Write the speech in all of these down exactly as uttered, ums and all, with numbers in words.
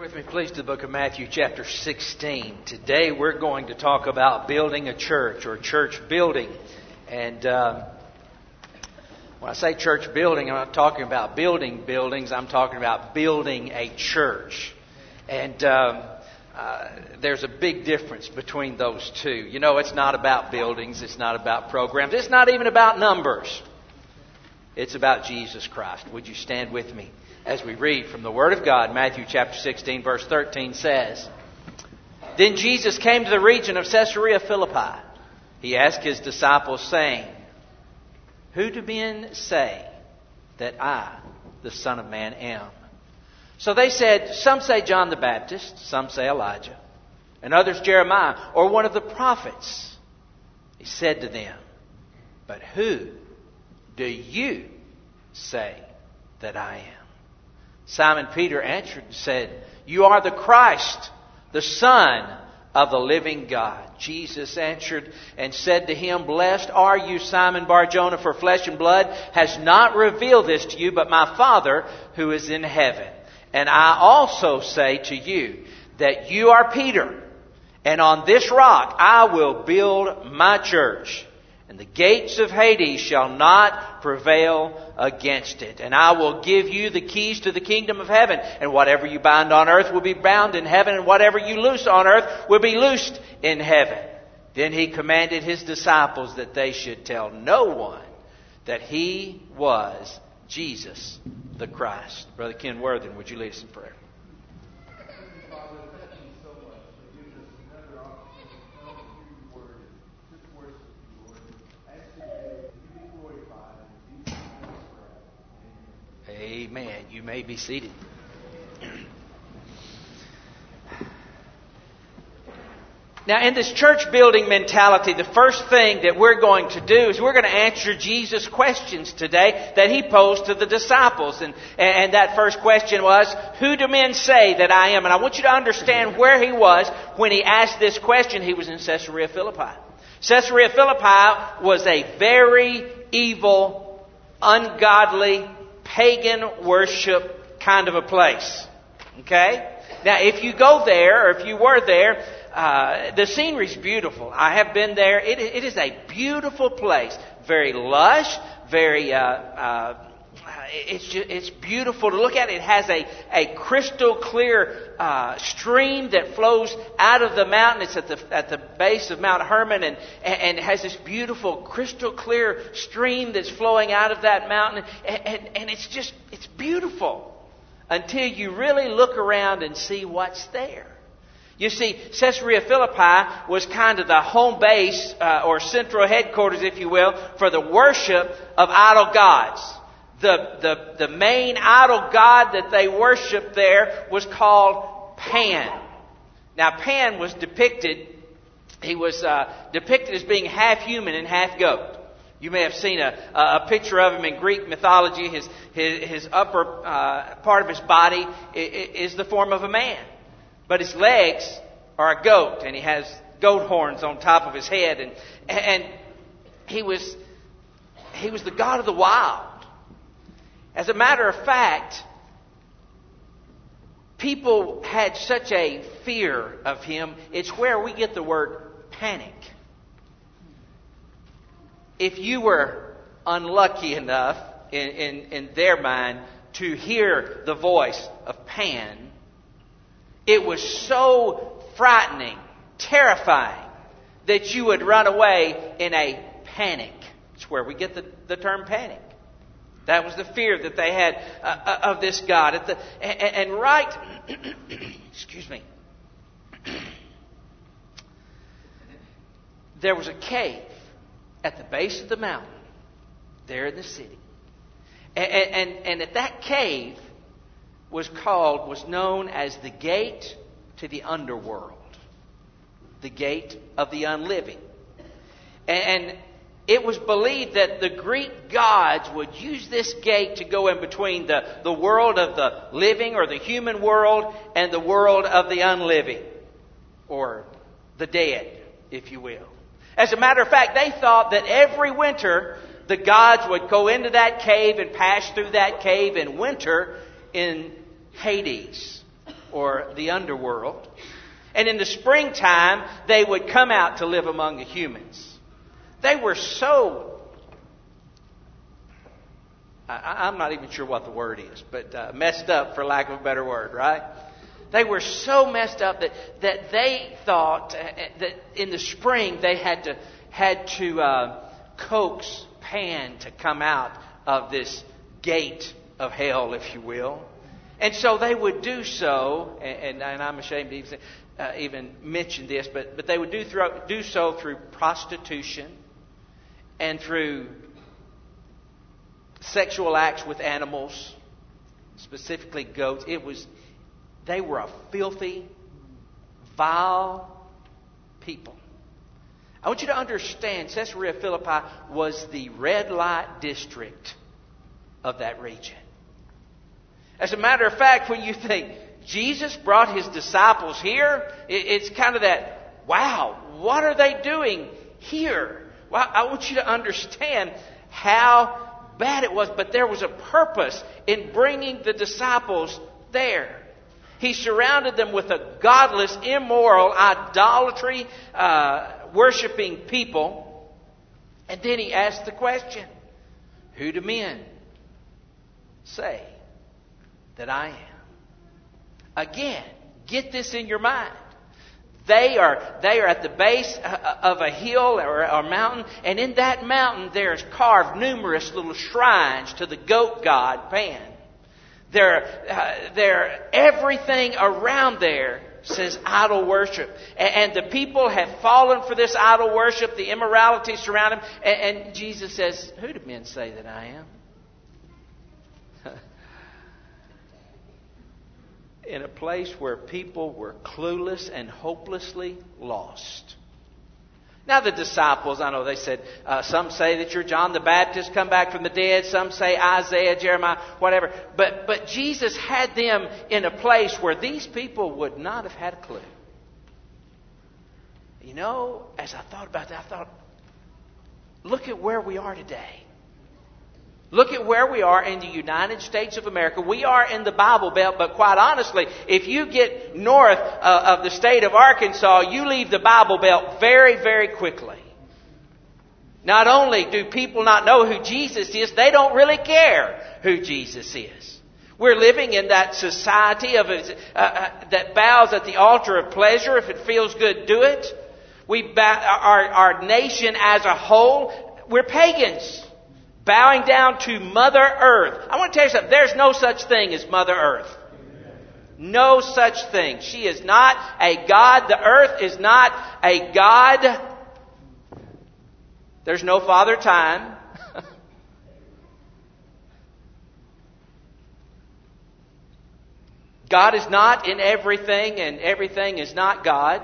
With me, please, to the book of Matthew, chapter sixteen. Today we're going to talk about building a church, or church building. And um, when I say church building, I'm not talking about building buildings. I'm talking about building a church. And um, uh, there's a big difference between those two. You know, it's not about buildings. It's not about programs. It's not even about numbers. It's about Jesus Christ. Would you stand with me as we read from the Word of God? Matthew chapter sixteen, verse thirteen says, Then Jesus came to the region of Caesarea Philippi. He asked his disciples, saying, Who do men say that I, the Son of Man, am? So they said, Some say John the Baptist, some say Elijah, and others Jeremiah, or one of the prophets. He said to them, But who do you say that I am? Simon Peter answered and said, You are the Christ, the Son of the living God. Jesus answered and said to him, Blessed are you, Simon Bar-Jonah, for flesh and blood has not revealed this to you, but my Father who is in heaven. And I also say to you that you are Peter, and on this rock I will build my church, and the gates of Hades shall not prevail against it. And I will give you the keys to the kingdom of heaven. And whatever you bind on earth will be bound in heaven, and whatever you loose on earth will be loosed in heaven. Then he commanded his disciples that they should tell no one that he was Jesus the Christ. Brother Ken Worthen, would you lead us in prayer? Amen. You may be seated. Now, in this church building mentality, the first thing that we're going to do is we're going to answer Jesus' questions today that he posed to the disciples. And, and that first question was, Who do men say that I am? And I want you to understand where he was when he asked this question. He was in Caesarea Philippi. Caesarea Philippi was a very evil, ungodly, pagan worship kind of a place. Okay? Now, if you go there, or if you were there, uh, the scenery's beautiful. I have been there. It, it is a beautiful place. Very lush, very, uh, uh, it's just, it's beautiful to look at. It has a, a crystal clear uh, stream that flows out of the mountain. It's at the at the base of Mount Hermon, and, and it has this beautiful crystal clear stream that's flowing out of that mountain. And, and, and it's just, it's beautiful until you really look around and see what's there. You see, Caesarea Philippi was kind of the home base, uh, or central headquarters, if you will, for the worship of idol gods. The, the, the main idol god that they worshiped there was called Pan. Now, Pan was depicted, he was uh, depicted as being half human and half goat. You may have seen a, a picture of him in Greek mythology. His, his, his upper uh, part of his body is the form of a man. But his legs are a goat, and he has goat horns on top of his head. And, and he was he was the god of the wild. As a matter of fact, people had such a fear of him. It's where we get the word panic. If you were unlucky enough in, in, in their mind to hear the voice of Pan, it was so frightening, terrifying, that you would run away in a panic. It's where we get the, the term panic. That was the fear that they had uh, of this God. At the, and, and right, excuse me, there was a cave at the base of the mountain there in the city. And, and, and at that cave was called, was known as the gate to the underworld. The gate of the unliving. And, and it was believed that the Greek gods would use this gate to go in between the, the world of the living, or the human world, and the world of the unliving, or the dead, if you will. As a matter of fact, they thought that every winter the gods would go into that cave and pass through that cave and winter in Hades, or the underworld. And in the springtime, they would come out to live among the humans. They were so, I, I'm not even sure what the word is, but uh, messed up, for lack of a better word, right? They were so messed up that, that they thought that in the spring they had to had to uh, coax Pan to come out of this gate of hell, if you will. And so they would do so, and, and I'm ashamed to even, uh, even mention this, but, but they would do, through, do so through prostitution and through sexual acts with animals, specifically goats. It was, they were a filthy, vile people. I want you to understand, Caesarea Philippi was the red light district of that region. As a matter of fact, when you think Jesus brought His disciples here, it's kind of that, wow, what are they doing here? Well, I want you to understand how bad it was, but there was a purpose in bringing the disciples there. He surrounded them with a godless, immoral, idolatry, uh, worshiping people. And then He asked the question, who do men say that I am? Again, get this in your mind. They are they are at the base of a hill or a mountain, and in that mountain there's carved numerous little shrines to the goat god Pan. There, uh, there, everything around there says idol worship. And, and the people have fallen for this idol worship, the immorality surrounding them. And, and Jesus says, who do men say that I am? In a place where people were clueless and hopelessly lost. Now the disciples, I know they said, uh, some say that you're John the Baptist, come back from the dead. Some say Isaiah, Jeremiah, whatever. But, but Jesus had them in a place where these people would not have had a clue. You know, as I thought about that, I thought, look at where we are today. Look at where we are in the United States of America. We are in the Bible Belt, but quite honestly, if you get north uh, of the state of Arkansas, you leave the Bible Belt very, very quickly. Not only do people not know who Jesus is, they don't really care who Jesus is. We're living in that society of uh, uh, that bows at the altar of pleasure. If it feels good, do it. We bow, our, our nation as a whole, we're pagans. Bowing down to Mother Earth. I want to tell you something. There's no such thing as Mother Earth. No such thing. She is not a God. The earth is not a God. There's no Father Time. God is not in everything, and everything is not God.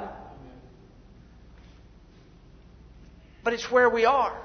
But it's where we are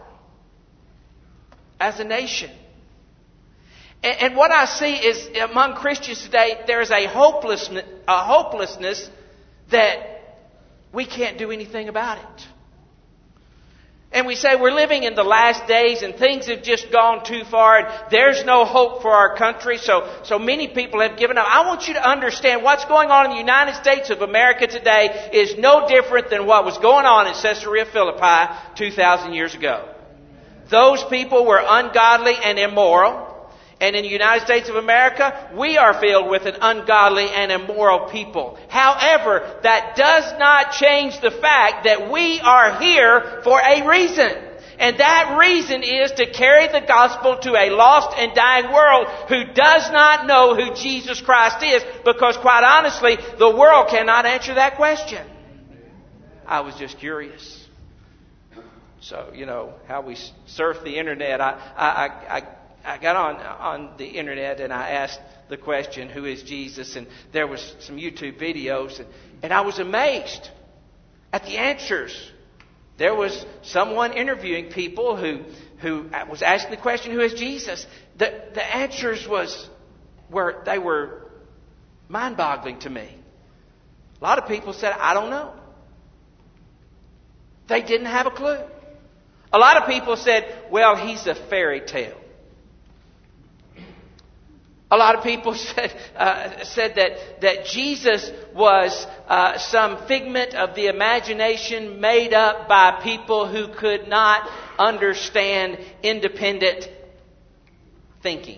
as a nation. And, and what I see is among Christians today, there's a hopelessness, a hopelessness that we can't do anything about it. And we say we're living in the last days and things have just gone too far and there's no hope for our country. So, so many people have given up. I want you to understand what's going on in the United States of America today is no different than what was going on in Caesarea Philippi two thousand years ago. Those people were ungodly and immoral. And in the United States of America, we are filled with an ungodly and immoral people. However, that does not change the fact that we are here for a reason. And that reason is to carry the gospel to a lost and dying world who does not know who Jesus Christ is. Because quite honestly, the world cannot answer that question. I was just curious. So, you know, how we surf the internet. I, I, I, I got on, on the internet and I asked the question, who is Jesus? And there was some YouTube videos. And, and I was amazed at the answers. There was someone interviewing people who, who was asking the question, who is Jesus? The, the answers was, were, they were mind-boggling to me. A lot of people said, I don't know. They didn't have a clue. A lot of people said, well, he's a fairy tale. A lot of people said uh, said that, that Jesus was uh, some figment of the imagination made up by people who could not understand independent thinking.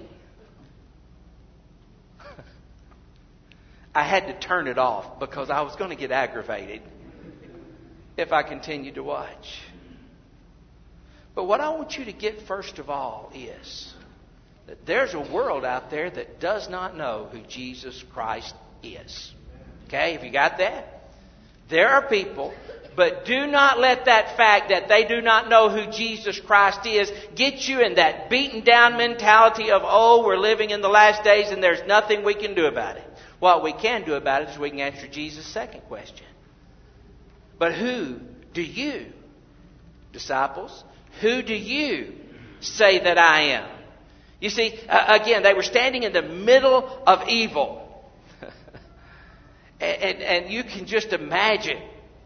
I had to turn it off because I was going to get aggravated if I continued to watch. But what I want you to get first of all is that there's a world out there that does not know who Jesus Christ is. Okay, have you got that? There are people, but do not let that fact that they do not know who Jesus Christ is get you in that beaten down mentality of, oh, we're living in the last days and there's nothing we can do about it. What we can do about it is we can answer Jesus' second question. But who do you, disciples, who do you say that I am? You see, uh, again, they were standing in the middle of evil. and, and, and you can just imagine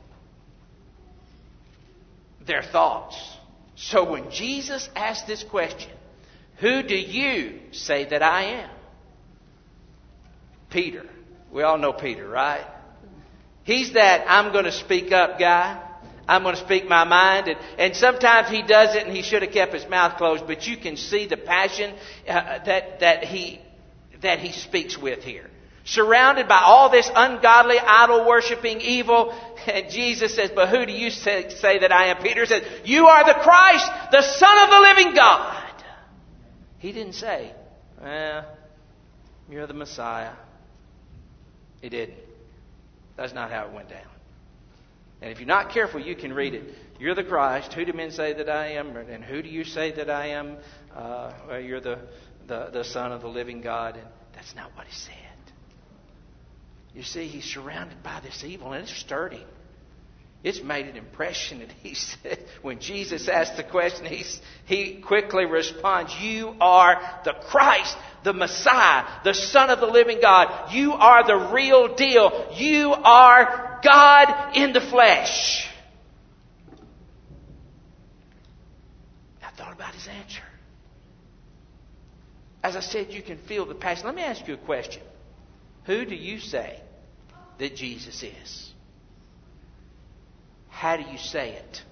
their thoughts. So when Jesus asked this question, who do you say that I am? Peter. We all know Peter, right? He's that I'm going to speak up guy. I'm going to speak my mind. And, and sometimes he does it and he should have kept his mouth closed. But you can see the passion uh, that, that, he, that he speaks with here. Surrounded by all this ungodly, idol-worshipping evil. And Jesus says, but who do you say, say that I am? Peter says, you are the Christ, the Son of the living God. He didn't say, well, you're the Messiah. He didn't. That's not how it went down. And if you're not careful, you can read it. You're the Christ. Who do men say that I am? And who do you say that I am? Uh, well, you're the, the, the Son of the living God. And that's not what he said. You see, he's surrounded by this evil, and it's stirred him. It's made an impression. And he said, when Jesus asked the question, he's, he quickly responds, you are the Christ, the Messiah, the Son of the living God. You are the real deal. You are God in the flesh. I thought about his answer. As I said, you can feel the passion. Let me ask you a question. Who do you say that Jesus is? How do you say it?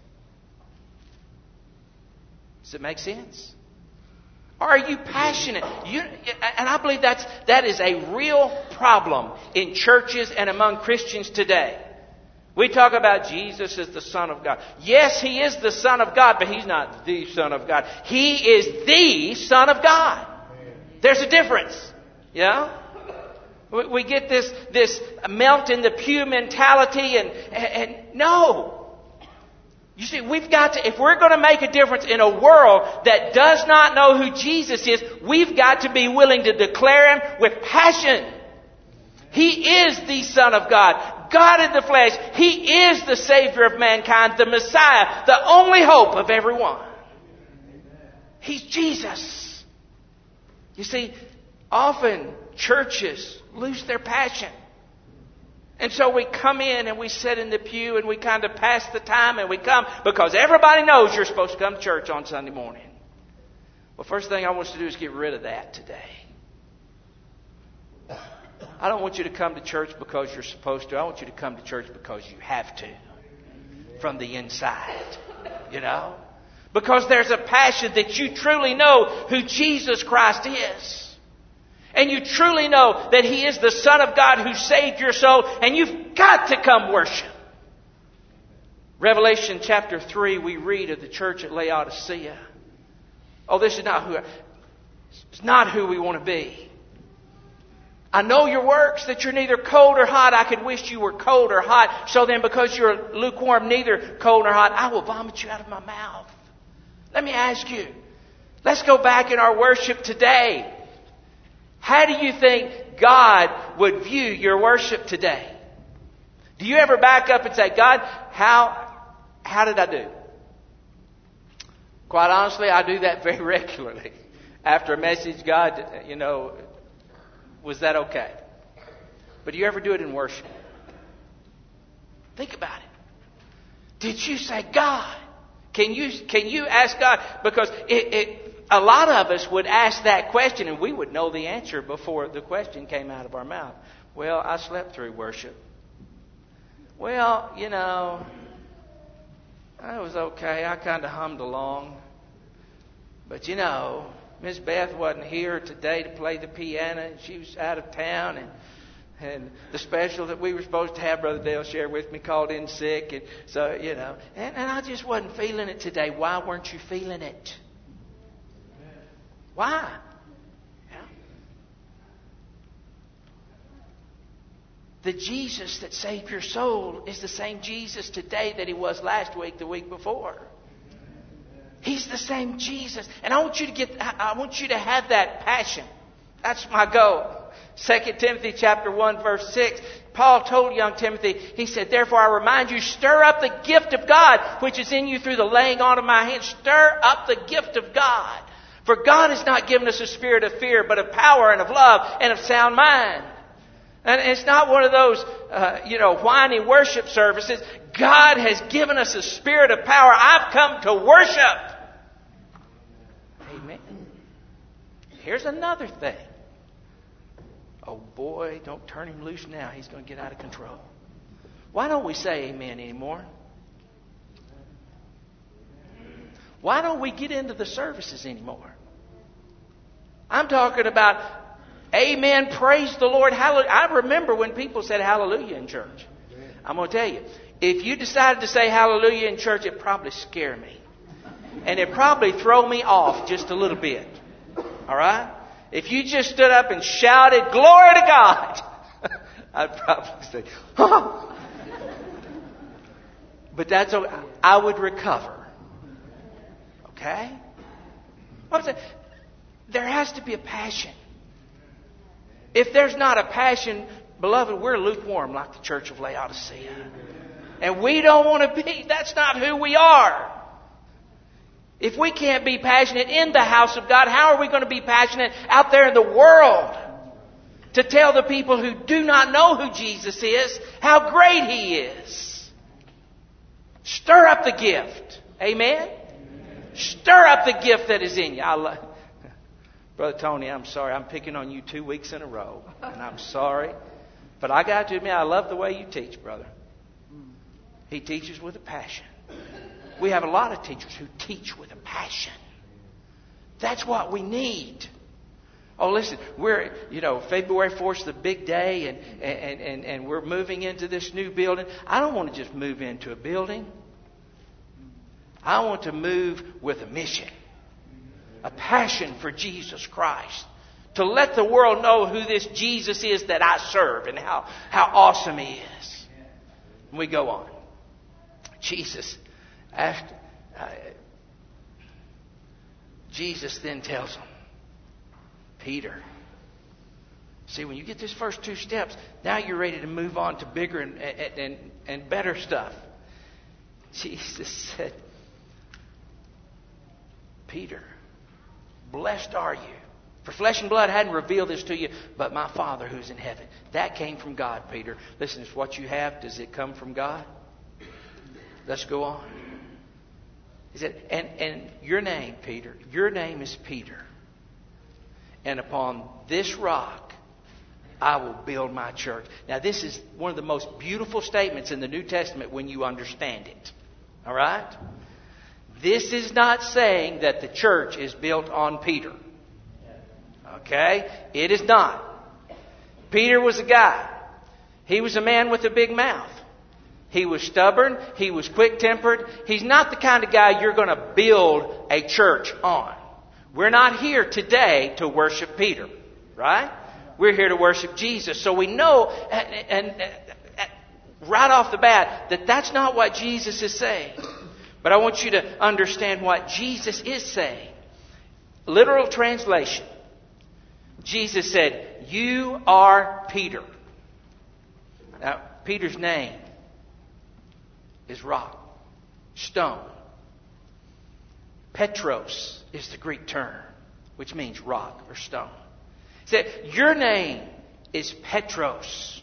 Does it make sense? Are you passionate? You, and I believe that's, that is a real problem in churches and among Christians today. We talk about Jesus as the Son of God. Yes, He is the Son of God, but He's not the Son of God. He is the Son of God. There's a difference. You know? We get this, this melt in the pew mentality and, and, and no. You see, we've got to, if we're going to make a difference in a world that does not know who Jesus is, we've got to be willing to declare Him with passion. He is the Son of God, God in the flesh. He is the Savior of mankind, the Messiah, the only hope of everyone. He's Jesus. You see, often churches lose their passion. And so we come in and we sit in the pew and we kind of pass the time and we come because everybody knows you're supposed to come to church on Sunday morning. Well, first thing I want us to do is get rid of that today. I don't want you to come to church because you're supposed to. I want you to come to church because you have to. From the inside. You know? Because there's a passion that you truly know who Jesus Christ is. And you truly know that He is the Son of God who saved your soul. And you've got to come worship. Revelation chapter three, we read of the church at Laodicea. Oh, this is not who, it's not who we want to be. I know your works, that you're neither cold or hot. I could wish you were cold or hot. So then, because you're lukewarm, neither cold nor hot, I will vomit you out of my mouth. Let me ask you. Let's go back in our worship today. How do you think God would view your worship today? Do you ever back up and say, God, how, how did I do? Quite honestly, I do that very regularly. After a message, God, you know, was that okay? But do you ever do it in worship? Think about it. Did you say, God? Can you, can you ask God? Because it, it a lot of us would ask that question and we would know the answer before the question came out of our mouth. Well, I slept through worship. Well, you know, I was okay. I kind of hummed along. But, you know, Miss Beth wasn't here today to play the piano, and she was out of town, and and the special that we were supposed to have, Brother Dale shared with me, called in sick, and so, you know, and, and I just wasn't feeling it today. Why weren't you feeling it? Why? Yeah. The Jesus that saved your soul is the same Jesus today that He was last week, the week before. He's the same Jesus. And I want you to get, I want you to have that passion. That's my goal. Second Timothy chapter one, verse six. Paul told young Timothy, he said, therefore I remind you, stir up the gift of God, which is in you through the laying on of my hands. Stir up the gift of God. For God has not given us a spirit of fear, but of power and of love and of sound mind. And it's not one of those, uh, you know, whiny worship services. God has given us a spirit of power. I've come to worship. Amen. Here's another thing. Oh boy, don't turn him loose now. He's going to get out of control. Why don't we say amen anymore? Why don't we get into the services anymore? I'm talking about amen, praise the Lord, hallelujah. I remember when people said hallelujah in church. I'm going to tell you, if you decided to say hallelujah in church, it'd probably scare me. And it'd probably throw me off just a little bit. All right? If you just stood up and shouted, glory to God, I'd probably say, oh. But that's okay. I would recover. Okay? I'm saying, there has to be a passion. If there's not a passion, beloved, we're lukewarm like the church of Laodicea. And we don't want to be. That's not who we are. If we can't be passionate in the house of God, how are we going to be passionate out there in the world to tell the people who do not know who Jesus is how great He is? Stir up the gift. Amen? Amen. Stir up the gift that is in you. I love, Brother Tony, I'm sorry. I'm picking on you two weeks in a row. And I'm sorry. But I got to admit, I love the way you teach, brother. He teaches with a passion. We have a lot of teachers who teach with a passion. That's what we need. Oh, listen, we're, you know, February fourth is the big day, and, and, and, and we're moving into this new building. I don't want to just move into a building. I want to move with a mission, a passion for Jesus Christ, to let the world know who this Jesus is that I serve and how, how awesome He is. And we go on. Jesus, after, uh, Jesus then tells him, Peter, see, when you get these first two steps, now you're ready to move on to bigger and, and, and, and better stuff. Jesus said, Peter, blessed are you. For flesh and blood hadn't revealed this to you, but my Father who's in heaven. That came from God, Peter. Listen, it's what you have. Does it come from God? Let's go on. He said, and, and your name, Peter, your name is Peter. And upon this rock, I will build my church. Now, this is one of the most beautiful statements in the New Testament when you understand it. All right? This is not saying that the church is built on Peter. Okay? It is not. Peter was a guy. He was a man with a big mouth. He was stubborn. He was quick-tempered. He's not the kind of guy you're going to build a church on. We're not here today to worship Peter, right? We're here to worship Jesus. So we know, and, and, and right off the bat, that that's not what Jesus is saying. But I want you to understand what Jesus is saying. Literal translation. Jesus said, you are Peter. Now, Peter's name is rock, stone. Petros is the Greek term, which means rock or stone. He said, your name is Petros.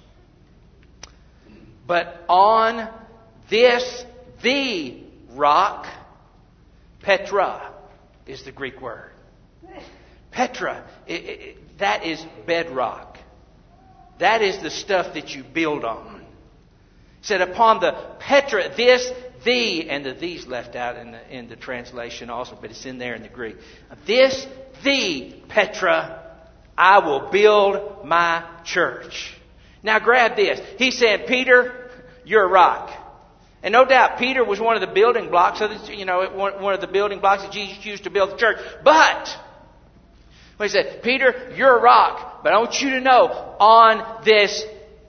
But on this, the rock, Petra is the Greek word. Petra, it, it, that is bedrock. That is the stuff that you build on. He said, upon the Petra, this, the, and the the's left out in the, in the translation also, but it's in there in the Greek. This, the Petra, I will build my church. Now grab this. He said, Peter, you're a rock. And no doubt Peter was one of the building blocks of the, you know, one of the building blocks that Jesus used to build the church. But he said, Peter, you're a rock, but I want you to know, on this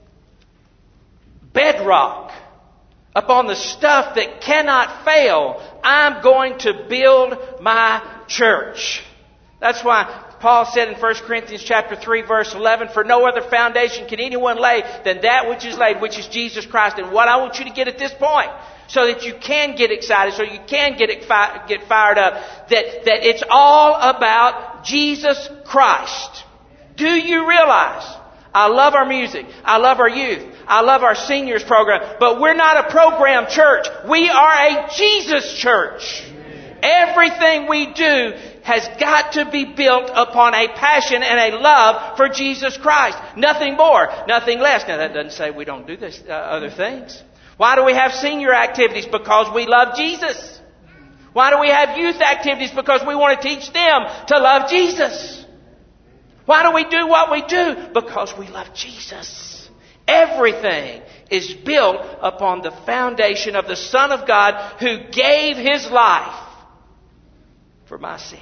bedrock, upon the stuff that cannot fail, I'm going to build my church. That's why Paul said in First Corinthians chapter three, verse eleven, for no other foundation can anyone lay than that which is laid, which is Jesus Christ. And what I want you to get at this point, so that you can get excited, so you can get get fired up, that, that it's all about Jesus Christ. Do you realize? I love our music. I love our youth. I love our seniors program. But we're not a program church. We are a Jesus church. Everything we do has got to be built upon a passion and a love for Jesus Christ. Nothing more, nothing less. Now that doesn't say we don't do this uh, other things. Why do we have senior activities? Because we love Jesus. Why do we have youth activities? Because we want to teach them to love Jesus. Why do we do what we do? Because we love Jesus. Everything is built upon the foundation of the Son of God who gave His life for my sins.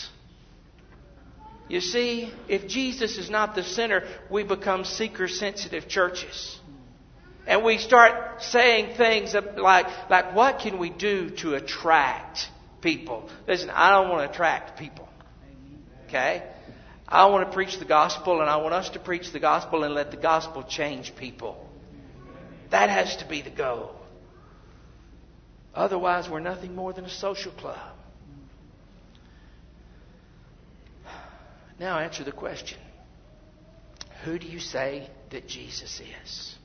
You see, if Jesus is not the center, we become seeker-sensitive churches. And we start saying things like, like, what can we do to attract people? Listen, I don't want to attract people. Okay? I want to preach the gospel, and I want us to preach the gospel and let the gospel change people. That has to be the goal. Otherwise, we're nothing more than a social club. Now answer the question. Who do you say that Jesus is?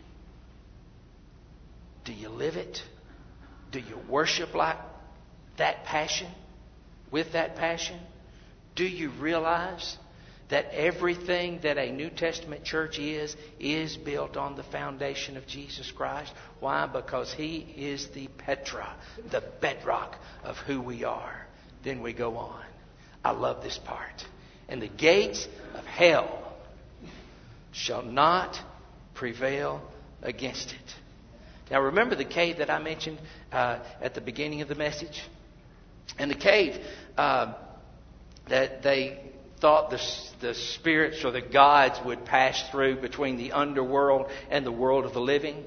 Do you live it? Do you worship like that passion? With that passion? Do you realize that everything that a New Testament church is, is built on the foundation of Jesus Christ? Why? Because He is the Petra, the bedrock of who we are. Then we go on. I love this part. And the gates of hell shall not prevail against it. Now remember the cave that I mentioned uh, at the beginning of the message? And the cave uh, that they thought the, the spirits or the gods would pass through between the underworld and the world of the living.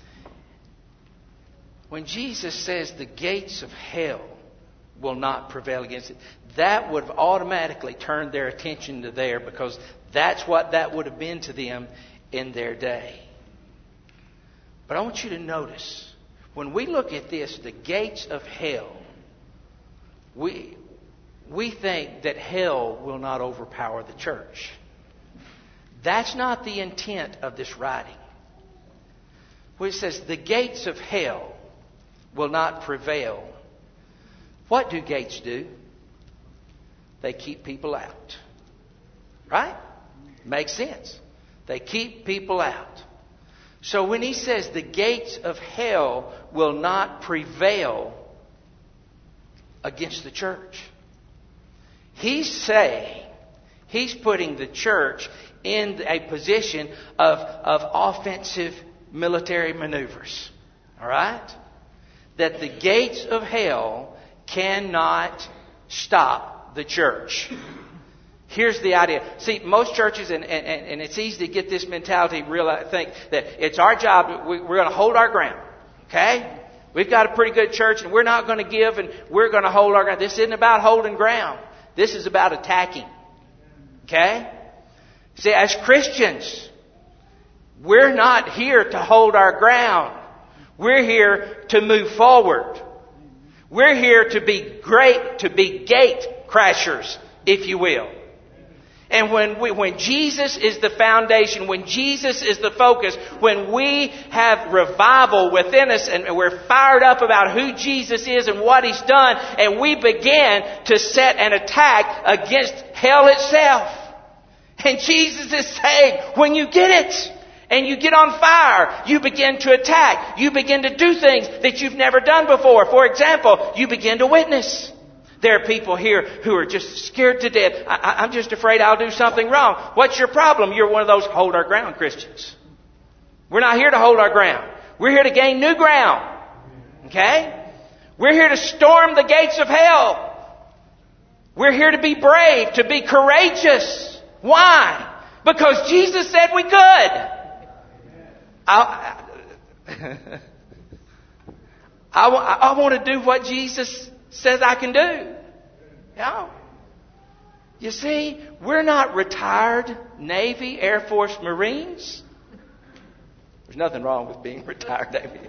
When Jesus says the gates of hell will not prevail against it, that would have automatically turned their attention to there, because that's what that would have been to them in their day. But I want you to notice, when we look at this, the gates of hell, we we think that hell will not overpower the church. That's not the intent of this writing. When it says the gates of hell will not prevail, what do gates do? They keep people out. Right? Makes sense. They keep people out. So when he says the gates of hell will not prevail against the church, he's saying, he's putting the church in a position of, of offensive military maneuvers. All right? That the gates of hell cannot stop the church. Here's the idea. See, most churches, and, and, and it's easy to get this mentality, realize, think that it's our job, we, we're going to hold our ground. Okay? We've got a pretty good church, and we're not going to give, and we're going to hold our ground. This isn't about holding ground. This is about attacking. Okay? See, as Christians, we're not here to hold our ground. We're here to move forward. We're here to be great, to be gate crashers, if you will. And when we, when Jesus is the foundation, when Jesus is the focus, when we have revival within us and we're fired up about who Jesus is and what He's done, and we begin to set an attack against hell itself. And Jesus is saying, when you get it and you get on fire, you begin to attack. You begin to do things that you've never done before. For example, you begin to witness. There are people here who are just scared to death. I, I'm just afraid I'll do something wrong. What's your problem? You're one of those hold our ground Christians. We're not here to hold our ground. We're here to gain new ground. Okay? We're here to storm the gates of hell. We're here to be brave, to be courageous. Why? Because Jesus said we could. I, I, I, I want to do what Jesus says I can do. Yeah. You see, we're not retired Navy, Air Force, Marines. There's nothing wrong with being retired Navy.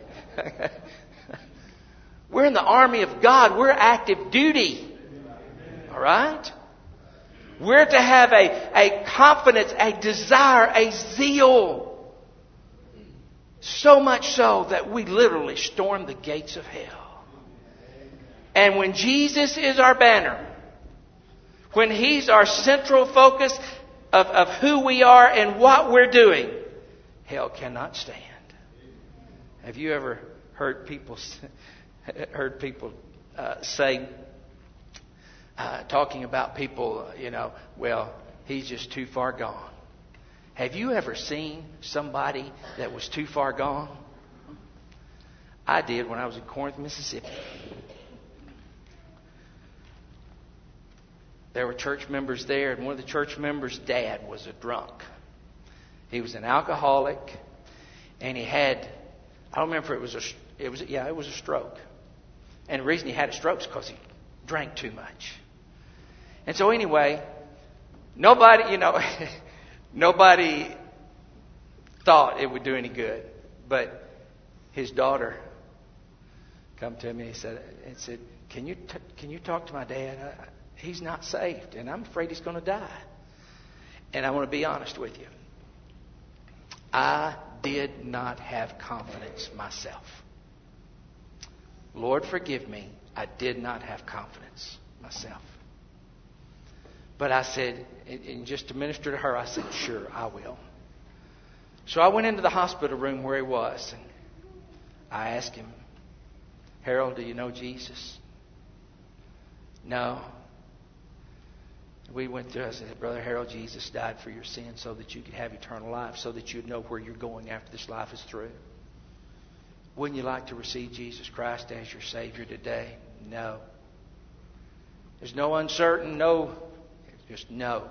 We're in the army of God. We're active duty. All right? We're to have a, a confidence, a desire, a zeal. So much so that we literally storm the gates of hell. And when Jesus is our banner, when He's our central focus of, of who we are and what we're doing, hell cannot stand. Have you ever heard people heard people uh, say, uh, talking about people, you know, well, he's just too far gone. Have you ever seen somebody that was too far gone? I did when I was in Corinth, Mississippi. There were church members there, and one of the church members' dad was a drunk. He was an alcoholic, and he had, I don't remember if it was a, it was, yeah, it was a stroke. And the reason he had a stroke is because he drank too much. And so anyway, nobody, you know, nobody thought it would do any good. But his daughter come to me and said, and said, "Can you t- can you talk to my dad? I, He's not saved, and I'm afraid he's going to die." And I want to be honest with you. I did not have confidence myself. Lord, forgive me. I did not have confidence myself. But I said, and just to minister to her, I said, sure, I will. So I went into the hospital room where he was, and I asked him, "Harold, do you know Jesus?" "No." We went through, I said, "Brother Harold, Jesus died for your sins so that you could have eternal life, so that you'd know where you're going after this life is through. Wouldn't you like to receive Jesus Christ as your Savior today?" "No." There's no uncertain, no, just no.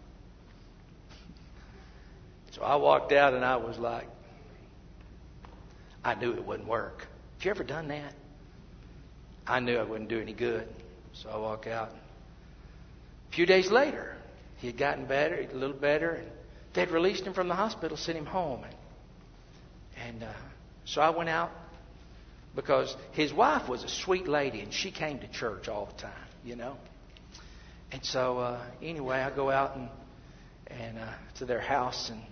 So I walked out and I was like, I knew it wouldn't work. Have you ever done that? I knew I wouldn't do any good. So I walked out. A few days later, he had gotten better, a little better, and they'd released him from the hospital, sent him home. And, and uh, so I went out because his wife was a sweet lady, and she came to church all the time, you know. And so uh, anyway, I go out and, and uh, to their house, and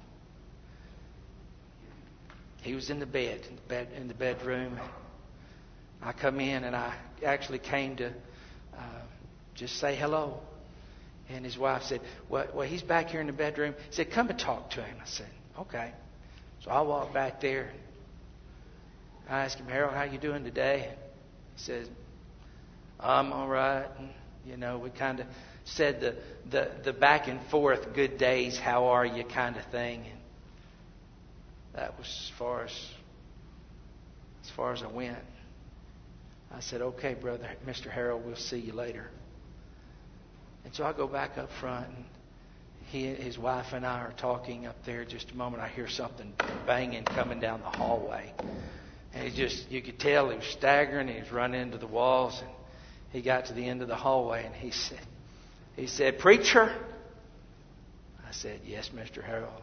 he was in the bed, in the bed, in the bedroom. I come in, and I actually came to uh, just say hello. And his wife said, well, well, he's back here in the bedroom. He said, "Come and talk to him." I said, "Okay." So I walked back there. I asked him, "Harold, how you doing today?" He said, "I'm all right." And, you know, we kind of said the, the, the back and forth, good days, how are you kind of thing. And that was as far as, as far as I went. I said, "Okay, brother, Mister Harold, we'll see you later." And so I go back up front, and he, his wife and I are talking up there. Just a moment, I hear something banging coming down the hallway. And he just, you could tell he was staggering. He was running into the walls. And he got to the end of the hallway, and he said, he said, "Preacher?" I said, "Yes, Mister Harold."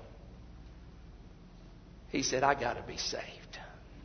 He said, "I got to be saved.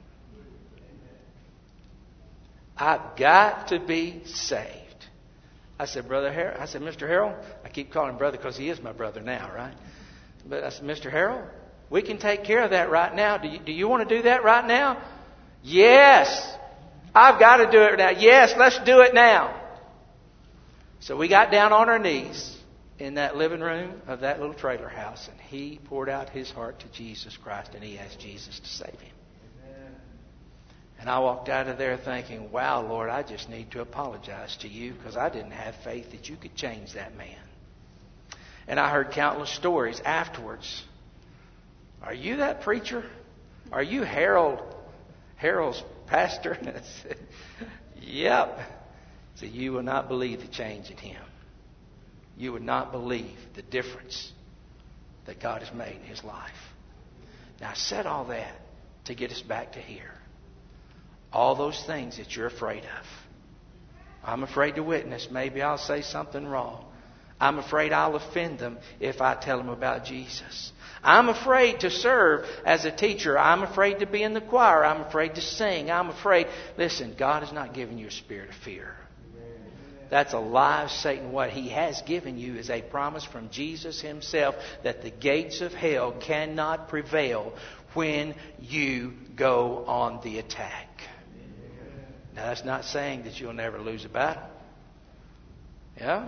I've got to be saved. I said, Brother Harold, I said, Mister Harold, I keep calling him brother because he is my brother now, right? But I said, Mister Harold, we can take care of that right now. Do you, do you want to do that right now? Yes. I've got to do it now. Yes, let's do it now. So we got down on our knees in that living room of that little trailer house, and he poured out his heart to Jesus Christ, and he asked Jesus to save him. And I walked out of there thinking, wow, Lord, I just need to apologize to you because I didn't have faith that you could change that man. And I heard countless stories afterwards. Are you that preacher? Are you Harold, Harold's pastor? And I said, yep. So you will not believe the change in him. You would not believe the difference that God has made in his life. Now, I said all that to get us back to here. All those things that you're afraid of. I'm afraid to witness. Maybe I'll say something wrong. I'm afraid I'll offend them if I tell them about Jesus. I'm afraid to serve as a teacher. I'm afraid to be in the choir. I'm afraid to sing. I'm afraid. Listen, God has not given you a spirit of fear. That's a lie of Satan. What he has given you is a promise from Jesus himself that the gates of hell cannot prevail when you go on the attack. Now, that's not saying that you'll never lose a battle. Yeah?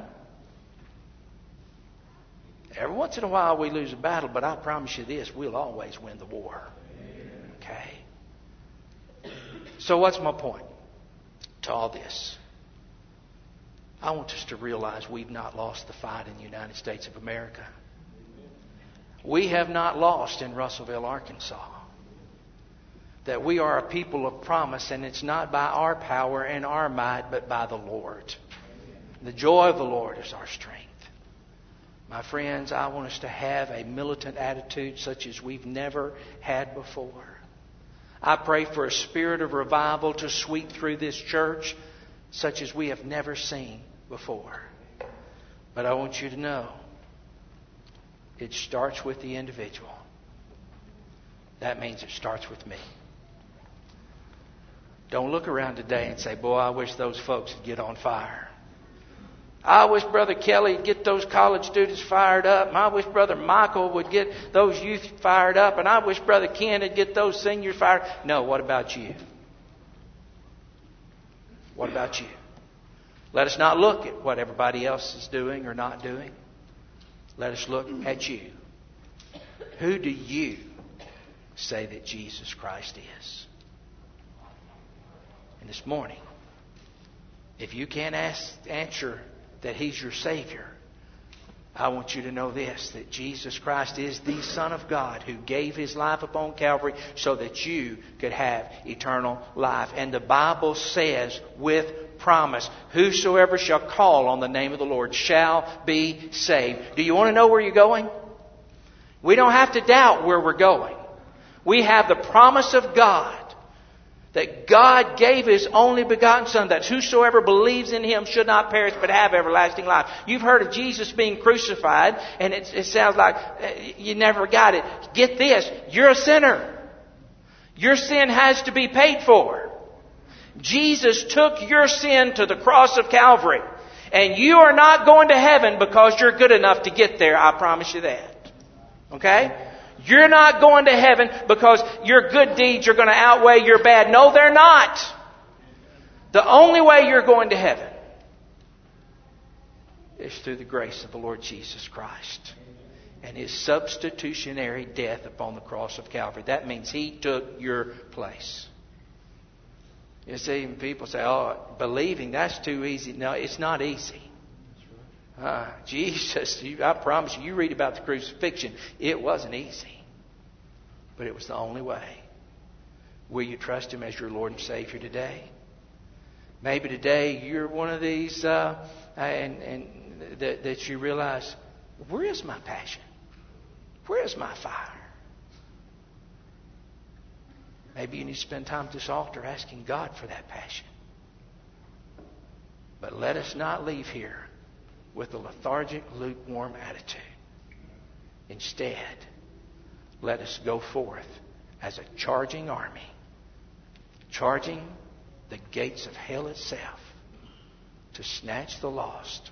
Every once in a while we lose a battle, but I promise you this, we'll always win the war. Okay? So what's my point to all this? I want us to realize we've not lost the fight in the United States of America. We have not lost in Russellville, Arkansas. That we are a people of promise, and it's not by our power and our might, but by the Lord. The joy of the Lord is our strength. My friends, I want us to have a militant attitude such as we've never had before. I pray for a spirit of revival to sweep through this church such as we have never seen before. But I want you to know, it starts with the individual. That means it starts with me. Don't look around today and say, boy, I wish those folks would get on fire. I wish Brother Kelly would get those college students fired up. And I wish Brother Michael would get those youth fired up. And I wish Brother Ken would get those seniors fired up. No, what about you? What about you? Let us not look at what everybody else is doing or not doing. Let us look at you. Who do you say that Jesus Christ is? And this morning, if you can't ask, answer that He's your Savior, I want you to know this, that Jesus Christ is the Son of God who gave His life upon Calvary so that you could have eternal life. And the Bible says with promise, whosoever shall call on the name of the Lord shall be saved. Do you want to know where you're going? We don't have to doubt where we're going. We have the promise of God that God gave His only begotten Son, that whosoever believes in Him should not perish but have everlasting life. You've heard of Jesus being crucified, and it, it sounds like you never got it. Get this, you're a sinner. Your sin has to be paid for. Jesus took your sin to the cross of Calvary, and you are not going to heaven because you're good enough to get there. I promise you that. Okay? You're not going to heaven because your good deeds are going to outweigh your bad. No, they're not. The only way you're going to heaven is through the grace of the Lord Jesus Christ and His substitutionary death upon the cross of Calvary. That means He took your place. You see, people say, oh, believing, that's too easy. No, it's not easy. Uh, Jesus, you, I promise you, you read about the crucifixion. It wasn't easy. But it was the only way. Will you trust Him as your Lord and Savior today? Maybe today you're one of these uh, and, and that, that you realize, where is my passion? Where is my fire? Maybe you need to spend time at this altar asking God for that passion. But let us not leave here with a lethargic, lukewarm attitude. Instead, let us go forth as a charging army, charging the gates of hell itself to snatch the lost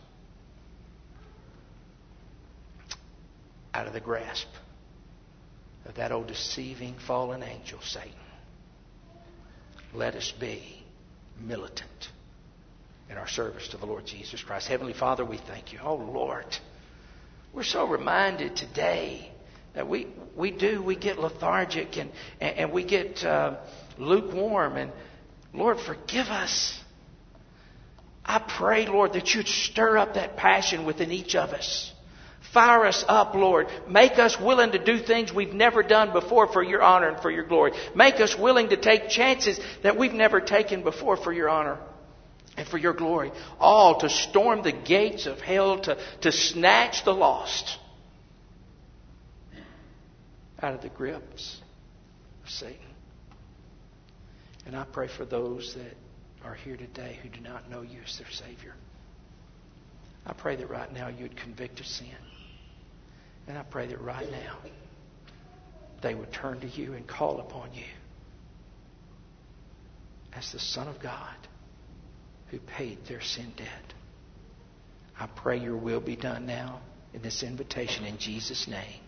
out of the grasp of that old deceiving fallen angel, Satan. Let us be militant in our service to the Lord Jesus Christ. Heavenly Father, we thank you. Oh, Lord, we're so reminded today that we we do, we get lethargic and, and, and we get uh, lukewarm. And Lord, forgive us. I pray, Lord, that you'd stir up that passion within each of us. Fire us up, Lord. Make us willing to do things we've never done before for your honor and for your glory. Make us willing to take chances that we've never taken before for your honor and for your glory. All to storm the gates of hell, to, to snatch the lost out of the grips of Satan. And I pray for those that are here today who do not know you as their Savior. I pray that right now you'd convict of sin. And I pray that right now they would turn to you and call upon you as the Son of God who paid their sin debt. I pray your will be done now in this invitation in Jesus' name.